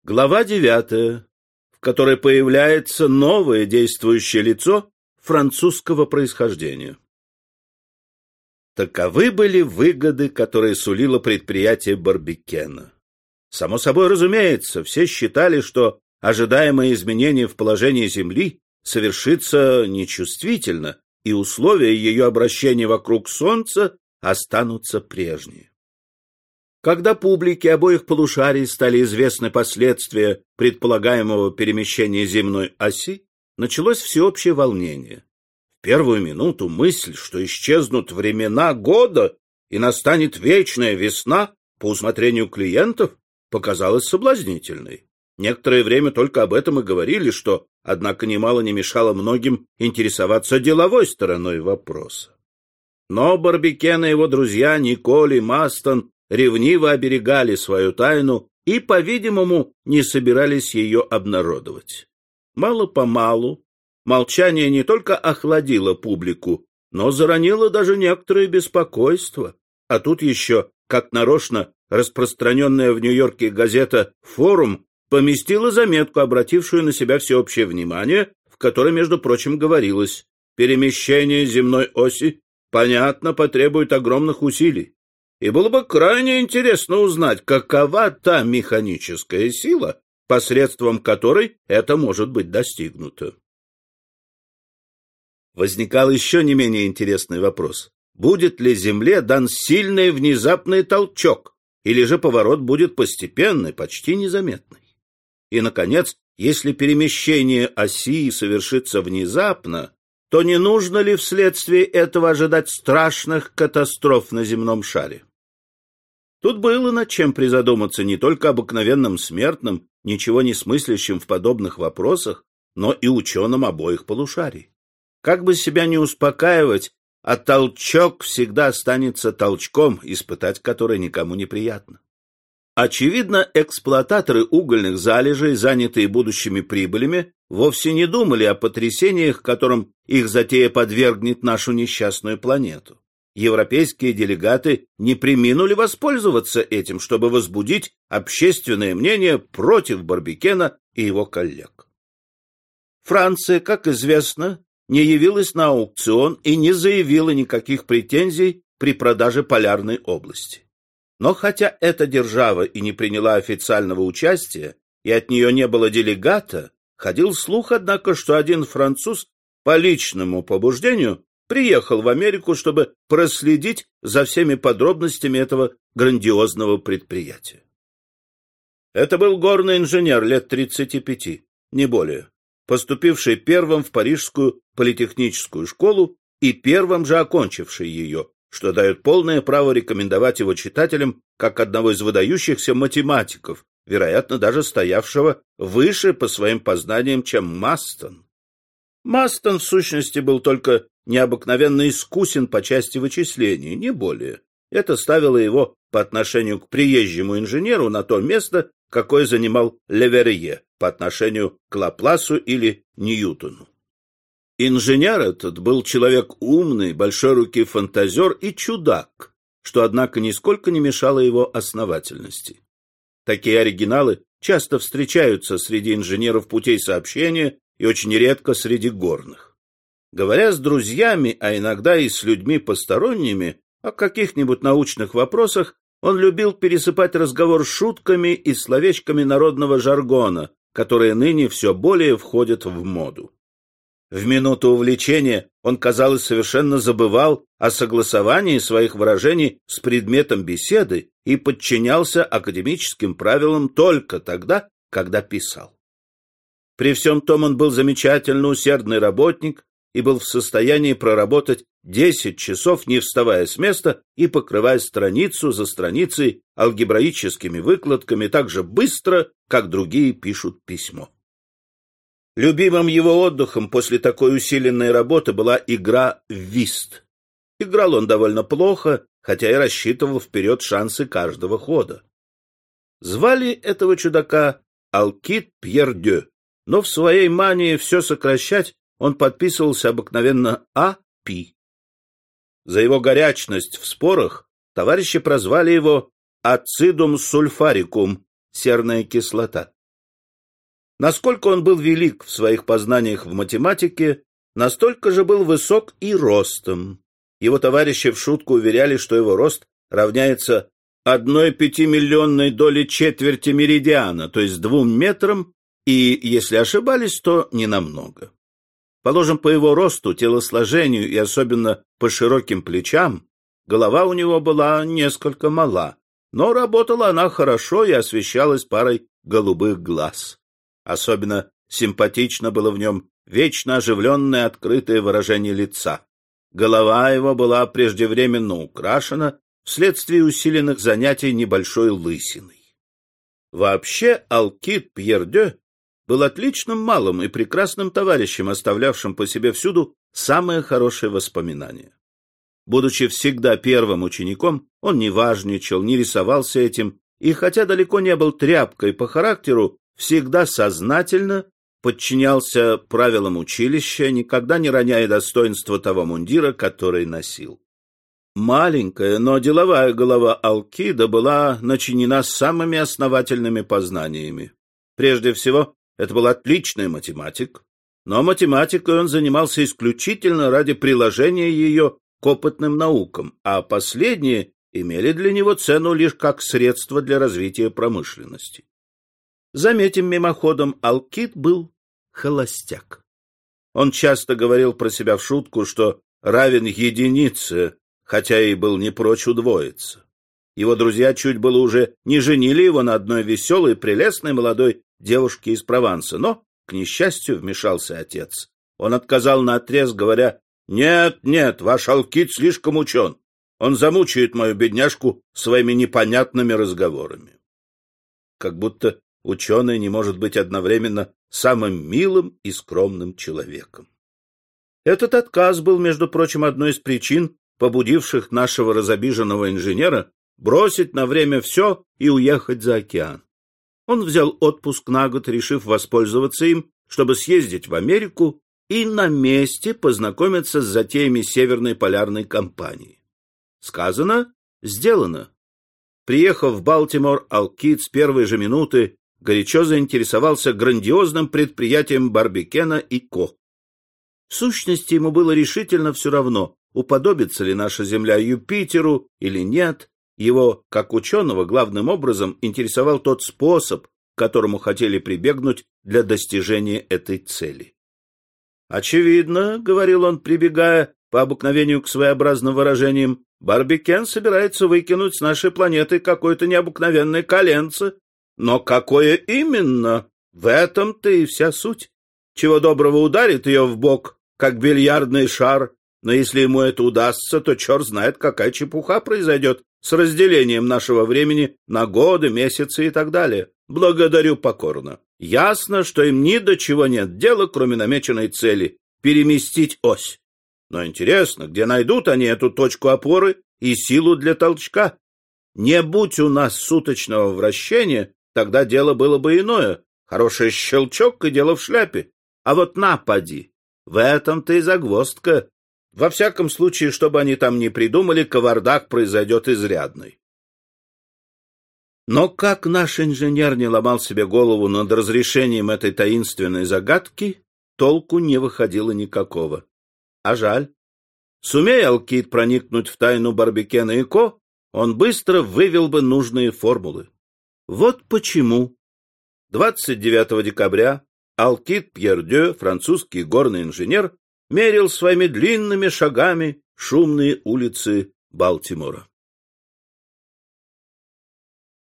Глава 9, в которой появляется новое действующее лицо французского происхождения. Таковы были выгоды, которые сулило предприятие Барбикена. Само собой разумеется, все считали, что ожидаемое изменение в положении Земли совершится нечувствительно, и условия ее обращения вокруг Солнца останутся прежние. Когда публике обоих полушарий стали известны последствия предполагаемого перемещения земной оси, началось всеобщее волнение. В первую минуту мысль, что исчезнут времена года и настанет вечная весна по усмотрению клиентов, показалась соблазнительной. Некоторое время только об этом и говорили, что, однако, немало не мешало многим интересоваться деловой стороной вопроса. Но Барбикен и его друзья Николь и Мастон ревниво оберегали свою тайну и, по-видимому, не собирались ее обнародовать. Мало-помалу молчание не только охладило публику, но заронило даже некоторое беспокойство. А тут еще, как нарочно, распространенная в Нью-Йорке газета «Форум» поместила заметку, обратившую на себя всеобщее внимание, в которой, между прочим, говорилось: «Перемещение земной оси, понятно, потребует огромных усилий. И было бы крайне интересно узнать, какова та механическая сила, посредством которой это может быть достигнуто». Возникал еще не менее интересный вопрос: будет ли Земле дан сильный внезапный толчок, или же поворот будет постепенный, почти незаметный? И, наконец, если перемещение оси совершится внезапно, то не нужно ли вследствие этого ожидать страшных катастроф на земном шаре? Тут было над чем призадуматься не только обыкновенным смертным, ничего не смыслящим в подобных вопросах, но и ученым обоих полушарий. Как бы себя не успокаивать, а толчок всегда останется толчком, испытать который никому не приятно. Очевидно, эксплуататоры угольных залежей, занятые будущими прибылями, вовсе не думали о потрясениях, которым их затея подвергнет нашу несчастную планету. Европейские делегаты не преминули воспользоваться этим, чтобы возбудить общественное мнение против Барбикена и его коллег. Франция, как известно, не явилась на аукцион и не заявила никаких претензий при продаже полярной области. Но хотя эта держава и не приняла официального участия, и от нее не было делегата, ходил слух, однако, что один француз по личному побуждению приехал в Америку, чтобы проследить за всеми подробностями этого грандиозного предприятия. Это был горный инженер лет 35, не более, поступивший первым в Парижскую политехническую школу и первым же окончивший ее, что дает полное право рекомендовать его читателям как одного из выдающихся математиков, вероятно, даже стоявшего выше по своим познаниям, чем Мастон. Мастон, в сущности, был только необыкновенно искусен по части вычислений, не более. Это ставило его по отношению к приезжему инженеру на то место, какое занимал Леверье по отношению к Лапласу или Ньютону. Инженер этот был человек умный, большой руки фантазер и чудак, что, однако, нисколько не мешало его основательности. Такие оригиналы часто встречаются среди инженеров путей сообщения и очень редко среди горных. Говоря с друзьями, а иногда и с людьми посторонними, о каких-нибудь научных вопросах, он любил пересыпать разговор шутками и словечками народного жаргона, которые ныне все более входят в моду. В минуту увлечения он, казалось, совершенно забывал о согласовании своих выражений с предметом беседы и подчинялся академическим правилам только тогда, когда писал. При всем том он был замечательно усердный работник и был в состоянии проработать 10 часов, не вставая с места и покрывая страницу за страницей алгебраическими выкладками так же быстро, как другие пишут письмо. Любимым его отдыхом после такой усиленной работы была игра в вист. Играл он довольно плохо, хотя и рассчитывал вперед шансы каждого хода. Звали этого чудака Алкид Пьердё, но в своей мании все сокращать он подписывался обыкновенно А.Пи. За его горячность в спорах товарищи прозвали его ацидум сульфарикум, серная кислота. Насколько он был велик в своих познаниях в математике, настолько же был высок и ростом. Его товарищи в шутку уверяли, что его рост равняется 1/5-миллионной доли четверти меридиана, то есть 2 метрам, и, если ошибались, то ненамного. Положим, по его росту, телосложению и особенно по широким плечам, голова у него была несколько мала, но работала она хорошо и освещалась парой голубых глаз. Особенно симпатично было в нем вечно оживленное открытое выражение лица. Голова его была преждевременно украшена вследствие усиленных занятий небольшой лысиной. Вообще Алкид Пьердё был отличным малым и прекрасным товарищем, оставлявшим по себе всюду самые хорошие воспоминания. Будучи всегда первым учеником, он не важничал, не рисовался этим, и хотя далеко не был тряпкой по характеру, всегда сознательно подчинялся правилам училища, никогда не роняя достоинства того мундира, который носил. Маленькая, но деловая голова Алкида была начинена самыми основательными познаниями. Прежде всего, это был отличный математик, но математикой он занимался исключительно ради приложения ее к опытным наукам, а последние имели для него цену лишь как средство для развития промышленности. Заметим мимоходом, Алкид был холостяк. Он часто говорил про себя в шутку, что равен единице, хотя и был не прочь удвоиться. Его друзья чуть было уже не женили его на одной веселой, прелестной молодой девушке из Прованса, но, к несчастью, вмешался отец. Он отказал наотрез, говоря: «Нет, нет, ваш Алкид слишком учен. Он замучает мою бедняжку своими непонятными разговорами». Как будто ученый не может быть одновременно самым милым и скромным человеком. Этот отказ был, между прочим, одной из причин, побудивших нашего разобиженного инженера бросить на время все и уехать за океан. Он взял отпуск на год, решив воспользоваться им, чтобы съездить в Америку и на месте познакомиться с затеями Северной полярной компании. Сказано, сделано. Приехав в Балтимор, Алкид с первой же минуты горячо заинтересовался грандиозным предприятием Барбекена и Ко. В сущности, ему было решительно все равно, уподобится ли наша Земля Юпитеру или нет. Его, как ученого, главным образом интересовал тот способ, к которому хотели прибегнуть для достижения этой цели. «Очевидно, — говорил он, прибегая по обыкновению к своеобразным выражениям, — Барбекен собирается выкинуть с нашей планеты какое-то необыкновенное коленце. Но какое именно? В этом-то и вся суть. Чего доброго ударит ее в бок, как бильярдный шар, но если ему это удастся, то черт знает, какая чепуха произойдет с разделением нашего времени на годы, месяцы и так далее. Благодарю покорно. Ясно, что им ни до чего нет дела, кроме намеченной цели — переместить ось. Но интересно, где найдут они эту точку опоры и силу для толчка? Не будь у нас суточного вращения, тогда дело было бы иное. Хороший щелчок и дело в шляпе. А вот напади. В этом-то и загвоздка. Во всяком случае, что бы они там ни придумали, кавардак произойдет изрядный. Но как наш инженер не ломал себе голову над разрешением этой таинственной загадки, толку не выходило никакого. А жаль. Сумея Алкид проникнуть в тайну Барбекена и Ко, он быстро вывел бы нужные формулы. Вот почему 29 декабря Алкид Пьердё, французский горный инженер, мерил своими длинными шагами шумные улицы Балтимора.